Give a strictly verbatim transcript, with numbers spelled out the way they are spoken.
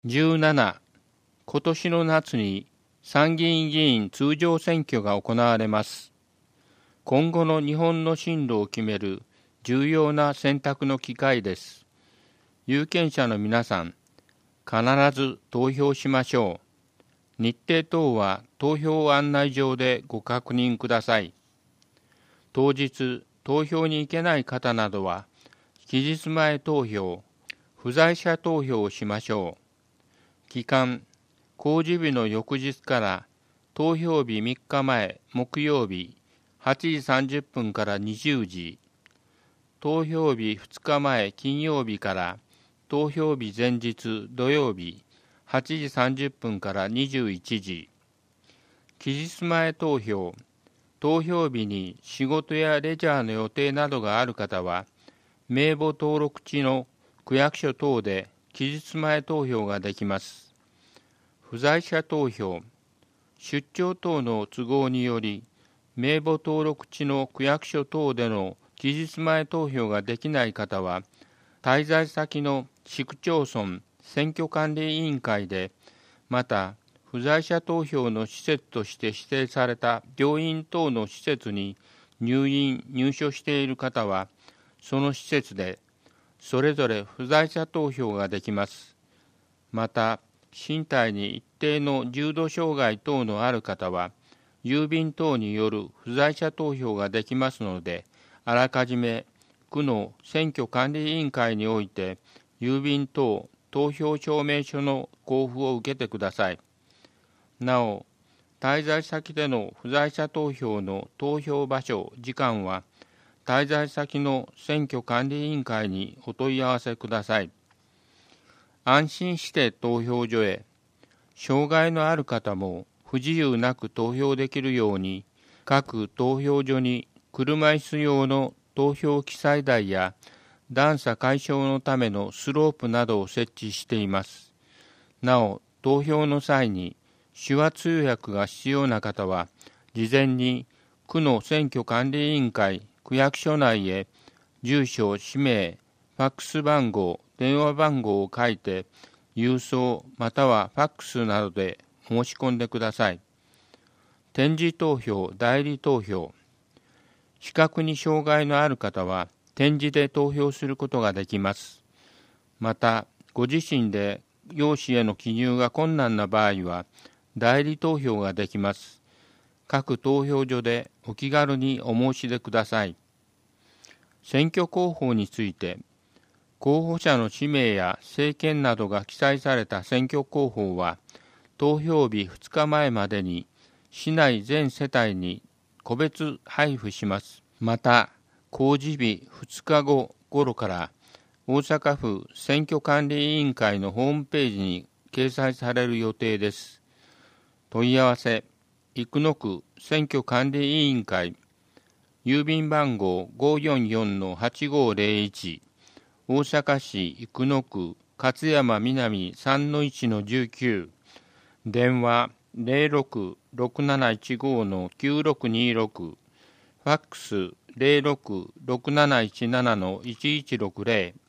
じゅうなな、今年の夏に参議院議員通常選挙が行われます。今後の日本の進路を決める重要な選択の機会です。有権者の皆さん、必ず投票しましょう。日程等は投票案内状でご確認ください。当日、投票に行けない方などは、期日前投票、不在者投票をしましょう。期間、公示日の翌日から投票日みっかまえ木曜日はちじさんじゅっぷんからにじゅうじ、投票日ふつかまえ金曜日から投票日前日土曜日はちじさんじゅっぷんからにじゅういちじ、期日前投票、投票日に仕事やレジャーの予定などがある方は、名簿登録地の区役所等で期日前投票ができます。不在者投票、出張等の都合により、名簿登録地の区役所等での期日前投票ができない方は、滞在先の市区町村選挙管理委員会で、また、不在者投票の施設として指定された病院等の施設に入院・入所している方は、その施設で、それぞれ不在者投票ができます。また、身体に一定の重度障害等のある方は、郵便等による不在者投票ができますので、あらかじめ区の選挙管理委員会において、郵便等投票証明書の交付を受けてください。なお、滞在先での不在者投票の投票場所・時間は、滞在先の選挙管理委員会にお問い合わせください。安心して投票所へ、障害のある方も不自由なく投票できるように、各投票所に車椅子用の投票記載台や段差解消のためのスロープなどを設置しています。なお、投票の際に手話通訳が必要な方は、事前に区の選挙管理委員会区役所内へ住所、氏名、ファックス番号、電話番号を書いて、郵送またはファックスなどで申し込んでください。点字投票、代理投票。視覚に障害のある方は、点字で投票することができます。また、ご自身で用紙への記入が困難な場合は、代理投票ができます。各投票所でお気軽にお申し出ください。選挙公報について、候補者の氏名や政見などが記載された選挙公報は、投票日ふつかまえまでに市内全世帯に個別配布します。また、公示日ふつかご頃から大阪府選挙管理委員会のホームページに掲載される予定です。問い合わせ、生野区選挙管理委員会、郵便番号 ごーよんよんのはちごーぜろいち、大阪市生野区勝山南 さんのいちのじゅうきゅう、電話 ゼロろくろくなないちごのきゅうろくにろく、ファックス ゼロろくろくなないちななのいちいちろくゼロ、